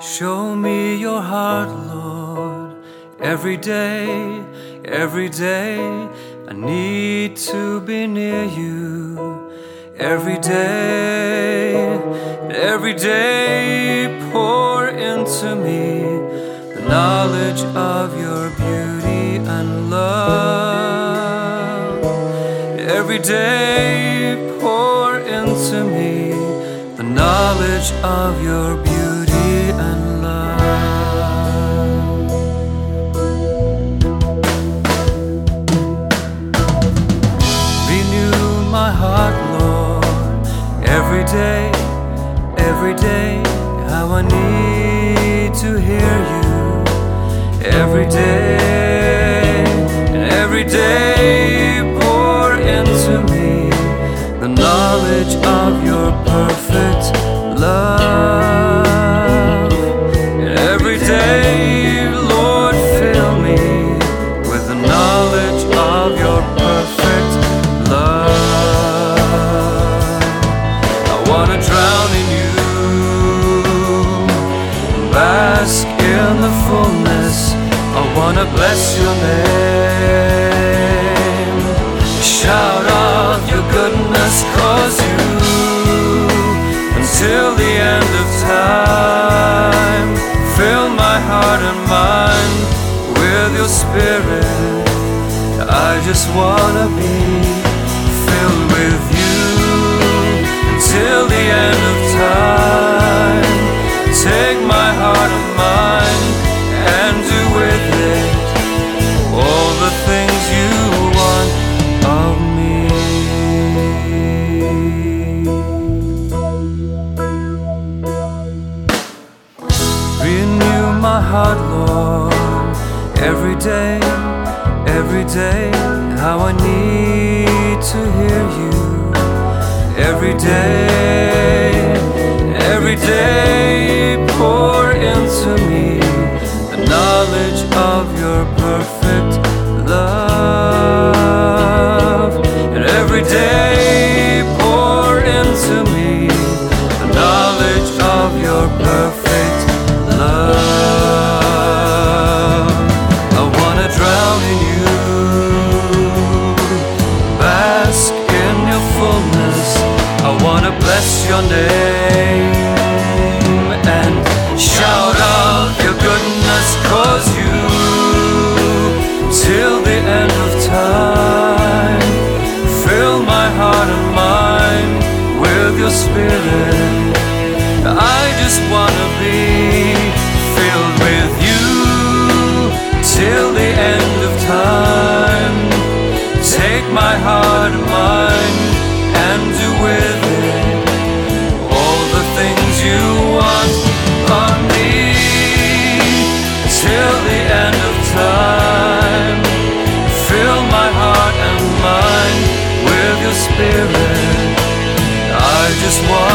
Show me your heart, Lord, every day, I need to be near you. Every day, pour into me the knowledge of your beauty and love. Every day, pour into me the knowledge of your beauty and love. Renew my heart, Lord, every day, how I need to hear you. Every day, pour into me the knowledge of your perfect love. Every day, Lord, fill me with the knowledge of your perfect love. I wanna drown in you, bask in the fullness. I wanna bless your name, shout out your goodness, 'cause you, until the end of time, fill my heart and mind with your spirit. I just wanna be filled with you until the end of time. Take my heart and mind and do with it all the things you want of me. Renew my heart, Lord, every day, how I need to hear you. Every day, pour into me the knowledge of your perfect love. And every day, pour into me the knowledge of your perfect love. I wanna drown in you, bask in your fullness. I wanna bless your name and shout out your goodness, 'cause you, till the end of time, fill my heart and mind with your spirit. I just wanna be filled with you till the end of time. Take my heart and mind and do with it all the things you want of me till the end of time. Fill my heart and mind with your spirit. I just want